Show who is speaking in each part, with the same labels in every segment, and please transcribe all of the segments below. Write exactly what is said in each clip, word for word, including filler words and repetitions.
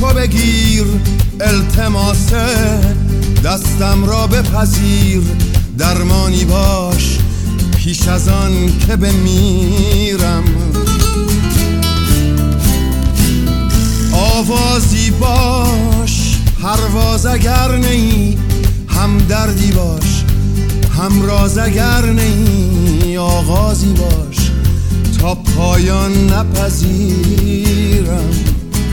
Speaker 1: تو بگیر، التماس دستم را بپذیر، درمانی باش پیش از آن که بمیرم. آوازی باش پرواز اگر نی، هم دردی باش هم راز اگر نی، آغازی باش تا پایان نپذیرم.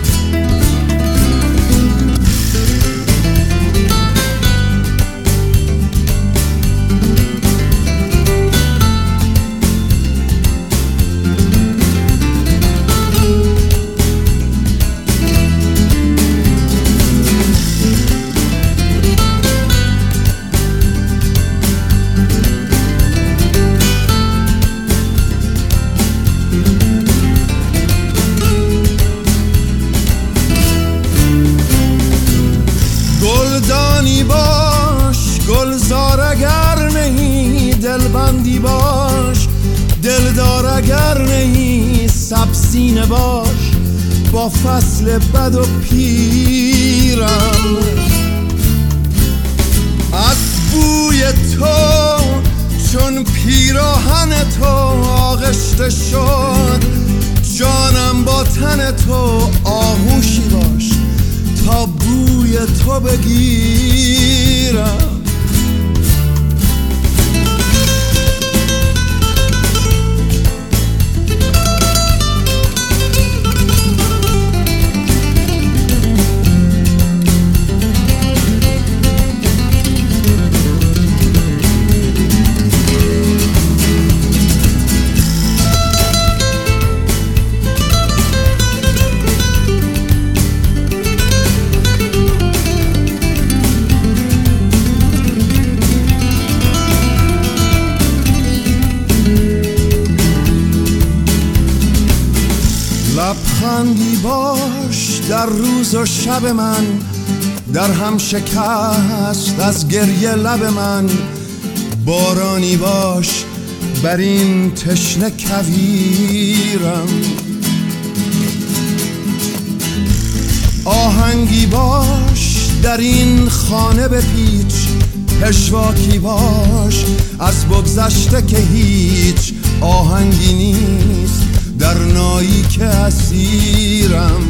Speaker 1: گلدانی باش گلزار اگر نهی، دلبندی باش دلدار اگر نهی، سبسینه باش با فصل بد و پیرم. از بوی تو چون پیراهن تو آغشته شد، جانم با تن تو آغوشی باش تا بوی تو بگیرم. لبخندی باش در روز و شب من، در هم شکست از گریه لب من، بارانی باش بر این تشنه کویرم. آهنگی باش در این خانه بپیچ، پشواکی باش از بگذشته که هیچ آهنگی نیست در نایی که اسیرم.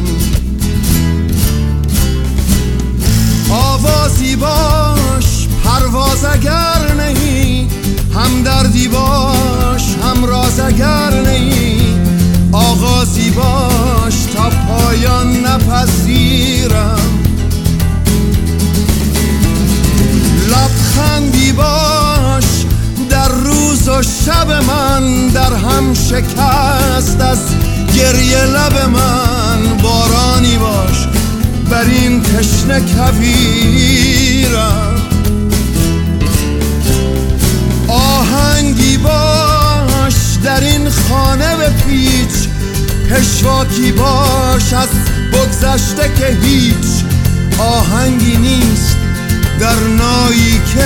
Speaker 1: آوازی باش پرواز اگر نهی، هم دردی باش هم راز اگر نهی، آغازی باش تا پایان نپذیرم. لبخندی باش در روز و شب من، در هم شکست از گریه لب من، بارانی باش بر این تشنه کویرم. آهنگی باش در این خانه بپیچ، پشواکی باش از بگذشته که هیچ آهنگی نیست در نایی که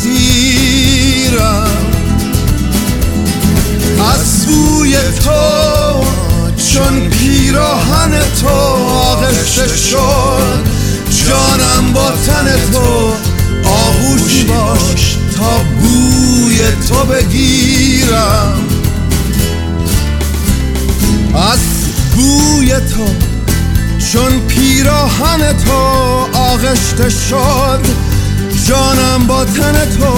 Speaker 1: اسیرم. از بوی تو چون پیراهن تو آغشته شد، جانم با تن تو آغوشی باش تا بوی تو بگیرم. از بوی تو چون پیراهن تو آغشته شد، جانم با تن تو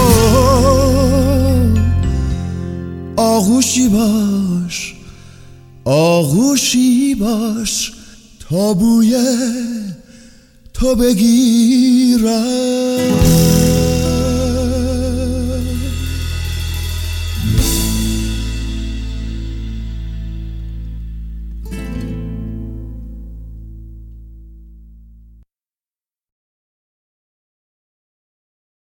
Speaker 1: آغوشی باش آغوشی باش تا بوی تو بگیرم.